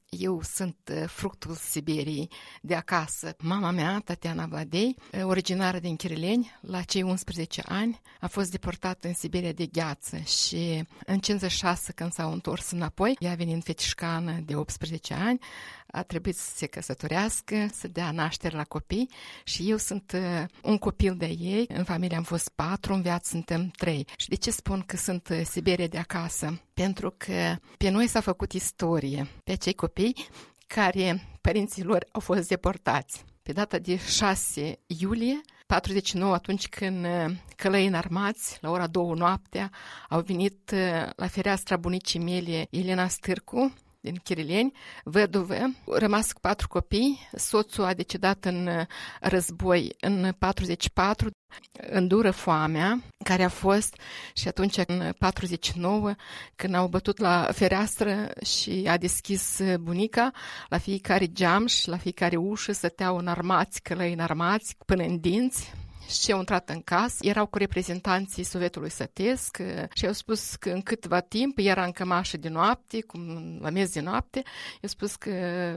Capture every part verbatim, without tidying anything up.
Eu sunt fructul Siberiei de acasă. Mama mea, Tatiana Vladei, originară din Chirileni, la cei unsprezece ani, a fost deportată în Siberia de gheață și în cincizeci și șase, când s-au întors înapoi, ea venind fetișcană de optsprezece ani, a trebuit să se căsătorească, să dea naștere la copii și eu sunt un copil de ei. În familie am fost patru, în viață suntem trei. Și de ce spun că sunt Siberia de acasă? Pentru că pe noi s-a făcut istorie, pe acei copii care părinții lor au fost deportați. Pe data de șase iulie patruzeci și nouă, atunci când călăi înarmați, la ora două noaptea, au venit la fereastra bunicii mele, Elena Stârcu, din Chirileni, văduvă, rămas cu patru copii, soțul a decedat în război în patruzeci și patru, îndură foamea care a fost și atunci în patruzeci și nouă, când au bătut la fereastră și a deschis bunica, la fiecare geam și la fiecare ușă stăteau înarmați, călăi înarmați, până în dinți. Și au intrat în casă, erau cu reprezentanții Sovietului Sătesc și au spus că în câtva timp, era în cămașă de noapte, cum la miez de noapte, i-au spus că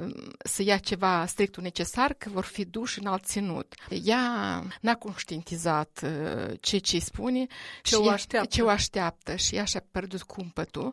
să ia ceva strictul necesar, că vor fi duși în alt ținut. Ea n-a conștientizat ce ce spune, ce o așteaptă. Ce o așteaptă și ea și-a pierdut cumpătul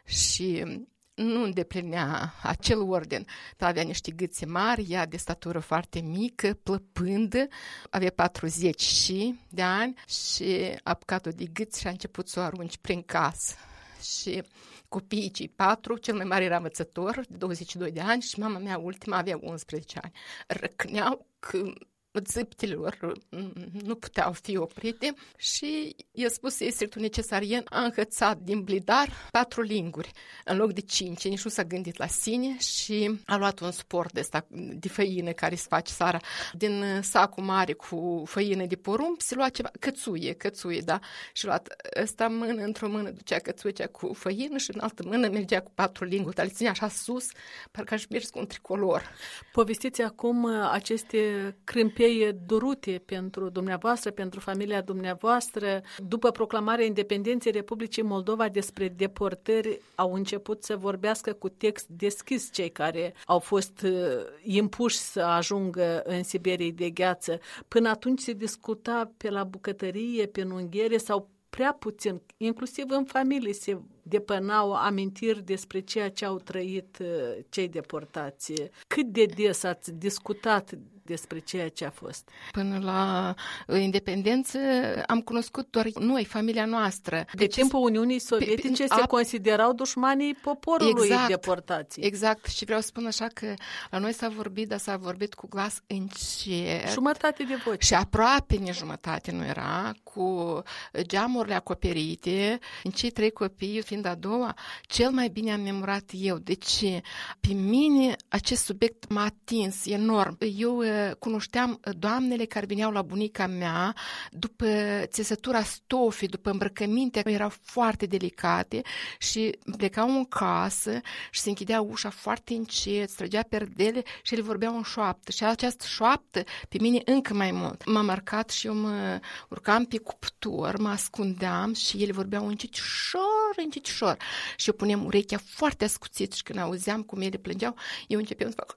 și nu îndeplinea acel ordin. Avea niște gâțe mari, ea de statură foarte mică, plăpândă, avea patruzeci și de ani și a apucat-o de gâți și a început să o arunci prin casă. Și copiii cei patru, cel mai mare era învățător, de douăzeci și doi de ani și mama mea ultima avea unsprezece ani. Răcneau că țâptele lor nu puteau fi oprite și i-a spus ei strictul necesar. El a înhățat din blidar patru linguri în loc de cinci. Nici nu s-a gândit la sine și a luat un sport de, ăsta, de făină care se face seara. Din sacul mare cu făină de porumb se lua ceva, cățuie, cățuie, da? Și a luat ăsta mână, într-o mână ducea cățuia cu făină și în altă mână mergea cu patru linguri, dar le ținea așa sus, parcă aș mers cu un tricolor. Povestiți acum aceste crâmpe durute pentru dumneavoastră, pentru familia dumneavoastră. După proclamarea independenței Republicii Moldova despre deportări, au început să vorbească cu text deschis cei care au fost uh, impuși să ajungă în Siberia de gheață. Până atunci se discuta pe la bucătărie, pe unghiere sau prea puțin, inclusiv în familie se depănau amintiri despre ceea ce au trăit uh, cei deportați. Cât de des ați discutat despre ceea ce a fost? Până la independență am cunoscut doar noi, familia noastră. De deci, timpul Uniunii Sovietice pe, pe, se a, considerau dușmanii poporului exact, deportații. Exact. Și vreau să spun așa că la noi s-a vorbit, dar s-a vorbit cu glas încet. Jumătate de voce. Și aproape nici jumătate nu era, cu geamurile acoperite. În cei trei copii, fiind a doua, cel mai bine am memorat eu. Deci, pe mine, acest subiect m-a atins enorm. Eu cunoșteam doamnele care veneau la bunica mea după țesătura stofii, după îmbrăcăminte, erau foarte delicate și plecau în casă și se închidea ușa foarte încet, străgea perdele și ele vorbeau în șoaptă. Și această șoaptă pe mine încă mai mult. M-a marcat și eu mă urcam pe cuptor, mă ascundeam și ele vorbeau încetișor, încetișor. Și eu puneam urechea foarte ascuțit și când auzeam cum ele plângeau, eu începeam să fac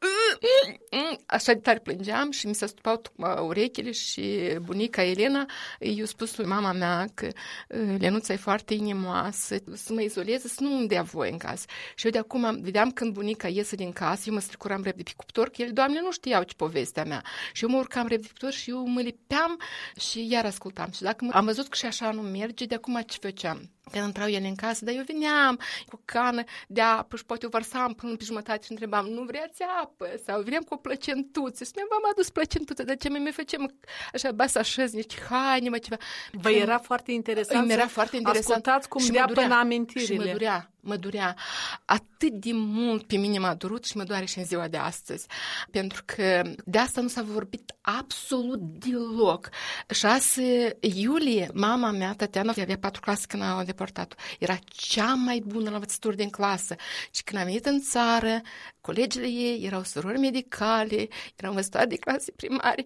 așa de tare plângeam și mi se stupau urechile și bunica Elena i-a spus lui mama mea că Lenuța e foarte inimoasă, să mă izoleze, să nu îmi dea voie în casă. Și eu de acum vedeam când bunica iese din casă, eu mă stricuram repede pe cuptor, că ele, Doamne, nu știau ce povestea mea. Și eu mă urcam repede pe cuptor și eu mă lipeam și iar ascultam. Și dacă am văzut că și așa nu merge, de acum ce făceam? Când intrau ele în casă, dar eu veneam cu cană de apă și poate o vărsam până pe jumătate și întrebam, nu vreați apă? Sau veneam cu o plăcentuță. Și v-am adus plăcentuță, dar ce mi facem așa, ba să așez niște haine, mă ceva. Vă era foarte interesant Îmi era foarte interesant. Ascultați cum dea până amintirile. Și mă durea, mă durea. Atât de mult pe mine m-a durut și mă doare și în ziua de astăzi. Pentru că de asta nu s-a vorbit absolut deloc. șase iulie, mama mea, Tatiana, avea patru clase când au deportat-o. Era cea mai bună la învățătură din clasă. Și când am venit în țară, colegile ei erau surori medicale, erau învățătoare de clase primare.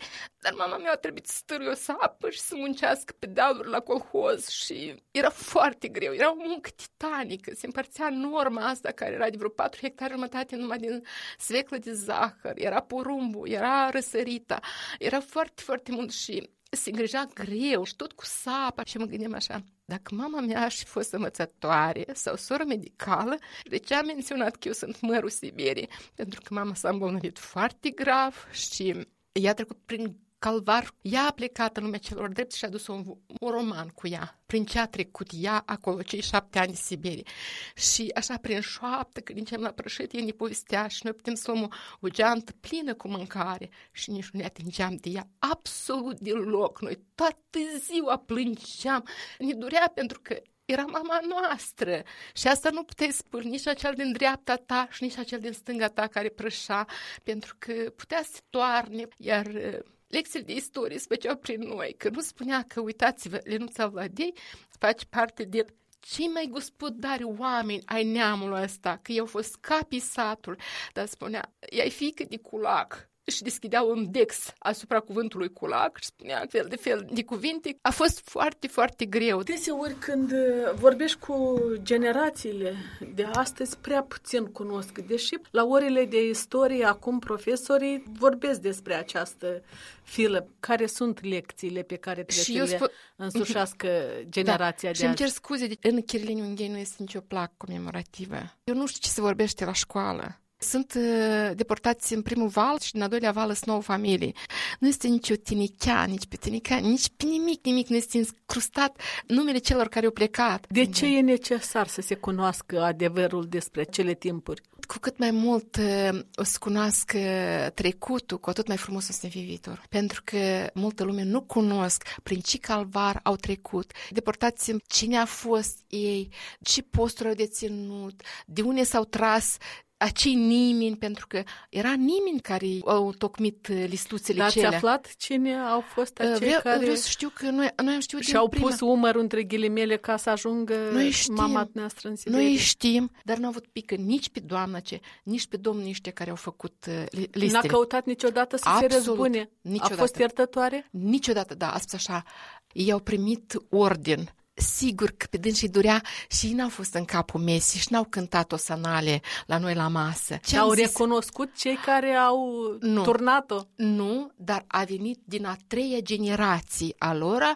Dar mama mea a trebuit să stârâie o sapă și să muncească pe dealuri la colhoz și era foarte greu, era o muncă titanică, se împărțea norma asta care era de vreo patru hectare jumătate numai din sveclă de zahăr, era porumbul, era răsărita, era foarte, foarte mult și se îngrija greu și tot cu sapa și mă gândeam așa, dacă mama mea aș fi fost învățătoare sau soră medicală, de ce am menționat că eu sunt mărul Siberiei? Pentru că mama s-a îmbolnăvit foarte grav și ea a trecut prin calvar. Ea a plecat în lumea celor drepți și a dus un, un roman cu ea. Prin ce a trecut ea acolo, cei șapte ani de Siberie. Și așa, prin șoaptă, când începem la prășit, ei ne povestea și noi putem să luăm o, o geantă plină cu mâncare și nici nu ne atingeam de ea absolut deloc. Noi toată ziua plângeam. Ne durea pentru că era mama noastră și asta nu puteai spune nici acel din dreapta ta și nici acel din stânga ta care prășa, pentru că putea să toarne, iar lecțiile de istorie se făceau prin noi, că nu spunea că, uitați-vă, Lenuța Vladei face parte din cei mai gospodari oameni ai neamului ăsta, că eu fost capii satul, dar spunea, ea-i fiică de culac. Și deschidea un dex asupra cuvântului culac și spunea fel de fel de cuvinte. A fost foarte, foarte greu. Deseori când vorbești cu generațiile de astăzi, prea puțin cunosc, deși la orele de istorie acum profesorii vorbesc despre această filă. Care sunt lecțiile pe care trebuie și să le sp- însușească generația da. de azi? Și îmi cer scuze, în Chirileni Ungheni nu este nicio placă comemorativă. Eu nu știu ce se vorbește la școală. Sunt uh, deportați în primul val și în al doilea val sunt nouă familii. Nu este nicio tinichea, nici pe tinichea, nici pe nimic, nimic nu este încrustat numele celor care au plecat. De ce e necesar să se cunoască adevărul despre cele timpuri? Cu cât mai mult uh, o să cunoască trecutul, cu atât mai frumos o să fie viitor. Pentru că multă lume nu cunosc prin ce calvar au trecut. Deportați cine a fost ei, ce posturi au deținut, de unde s-au tras acei nimeni, pentru că era nimeni care au tocmit listuțele Dar cele. Dar ați aflat cine au fost acei vreau, care... Vreau să știu că noi, noi am știut și-au prima... pus umărul între ghilimele ca să ajungă mama noastră în Siberie. Noi știm, dar nu au avut pică nici pe doamna ce, nici pe domnii ăștia care au făcut uh, listele. N-a căutat niciodată să Absolut, se răzbune? Niciodată. A fost iertătoare? Niciodată, da, a spus așa. Ei au primit orden. Sigur că pe dânsii durea și ei n-au fost în capul mesei și n-au cântat o sanale la noi la masă. Ce au zis? Recunoscut cei care au nu, turnat-o? Nu, dar a venit din a treia generație a lor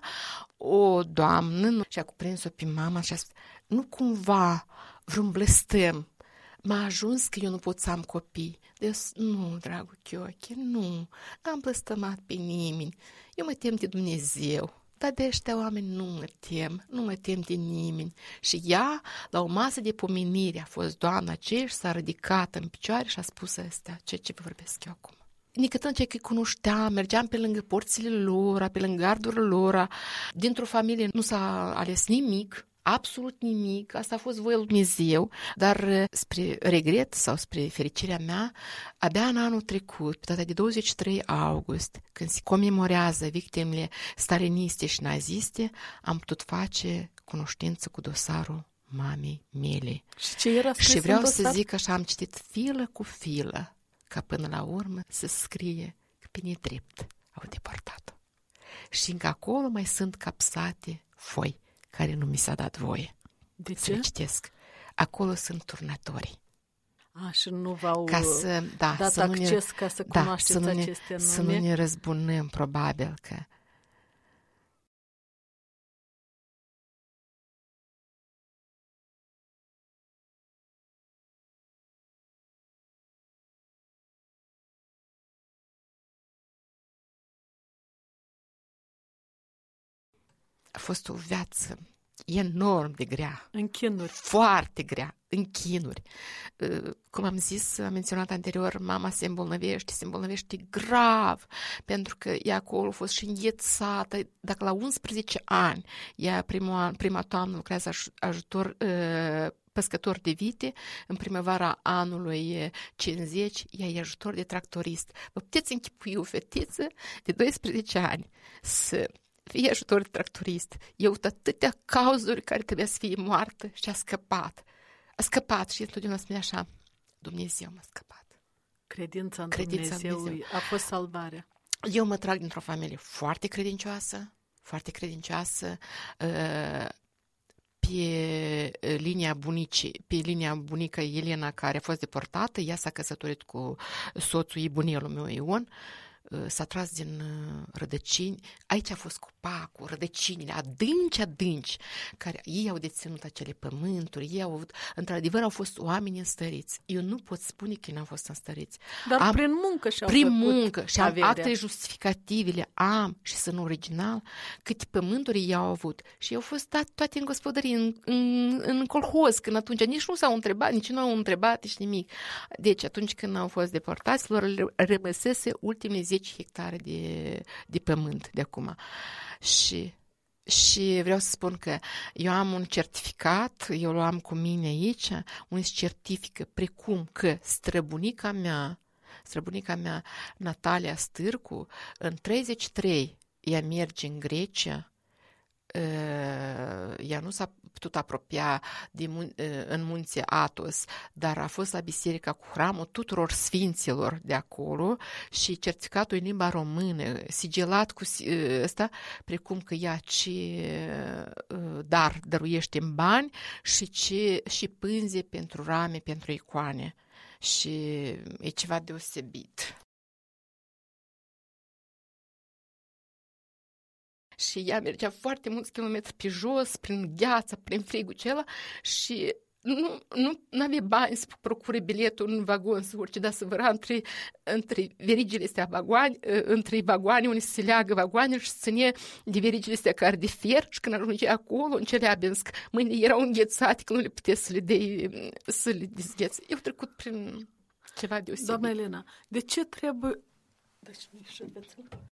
o doamnă și a cuprins-o pe mama și a spus, nu cumva vreun blestem, m-a ajuns că eu nu pot să am copii. Deci, nu, dragul Chioche, nu, n-am blăstămat pe nimeni, eu mă tem de Dumnezeu. Dar de ăștia oameni nu mă tem, nu mă tem de nimeni. Și ea, la o masă de pomenire, a fost doamna aceea și s-a ridicat în picioare și a spus astea, ce ce vă vorbesc eu acum. Nicătând ce că cunoșteam, mergeam pe lângă porțile lor, pe lângă gardurile lor. Dintr-o familie nu s-a ales nimic, absolut nimic, asta a fost voia lui Dumnezeu, dar spre regret sau spre fericirea mea, abia în anul trecut, pe data de douăzeci și trei august, când se comemorează victimele staliniste și naziste, am putut face cunoștință cu dosarul mamei mele. Și ce era scris Și vreau în să dosar? zic așa, am citit filă cu filă, ca până la urmă să scrie că pe nedrept au deportat-o. Și încă acolo mai sunt capsate foi care nu mi s-a dat voie de să le citesc. Acolo sunt turnători. A, și nu v-au ca să, da, dat să acces ne, ca să da, cunoașteți să nu ne, aceste nume? Să nu ne răzbunăm, probabil că... A fost o viață enorm de grea. În chinuri. Foarte grea, în chinuri. Cum am zis, am menționat anterior, mama se îmbolnăvește, se îmbolnăvește grav, pentru că ea acolo a fost și înghețată. Dacă la unsprezece ani, ea prima, prima toamnă lucrează ajutor, păscător de vite, în primăvara anului cincizeci, ea e ajutor de tractorist. Vă puteți închipui o fetiță de doisprezece ani să fie ajutor de tractorist. Eu atâtea cauzuri care trebuia să fie moartă și a scăpat. A scăpat și întotdeauna spune așa, Dumnezeu m-a scăpat. Credința în Credința Dumnezeu, Dumnezeu a fost salvarea. Eu mă trag dintr-o familie foarte credincioasă, foarte credincioasă, pe linia bunicii, pe linia bunica Elena, care a fost deportată, ea s-a căsătorit cu soțul ei, bunelul meu Ion, s-a tras din rădăcini. Aici a fost copacul, rădăcinile adânci, adânci, care ei au deținut acele pământuri, ei au avut, într-adevăr, au fost oameni înstăriți. Eu nu pot spune că n-au fost înstăriți. Dar am, prin muncă și-au Prin făcut muncă și am averea. actele justificativele, am și sunt original, câte pământuri ei au avut. Și au fost dat toate în gospodărie, în, în, în colhoz, când atunci nici nu s-au întrebat, nici nu au întrebat, nici nimic. Deci, atunci când au fost deportați, lor rămăsese ultimele zece hectare de, de pământ de acum. Și, și vreau să spun că eu am un certificat, eu l am cu mine aici, un certifică precum că străbunica mea, străbunica mea, Natalia Stârcu, în treizeci și trei ea merge în Grecia, ea nu s-a putut apropia de mun- în munții Athos, dar a fost la biserica cu hramul tuturor sfinților de acolo și certificatul în limba română, sigilat cu ăsta, precum că ea ce dar dăruiește în bani și ce și pânze pentru rame, pentru icoane. Și e ceva deosebit. Și ea mergea foarte mulți kilometri pe jos, prin gheață, prin frigul acela și nu, nu avea bani să procure biletul în vagon, să urce, dar să văra între, între verigile astea vagoane, între vagoane, unde se leagă vagoanele și se ține de verigile astea care de fier și când ajungea acolo, în Celeabinsk, mâinile erau înghețate, că nu le putea să le dea, să le dezghețe. Eu trecut prin ceva deosebit. Doamna Elena, de ce trebuie... Deci,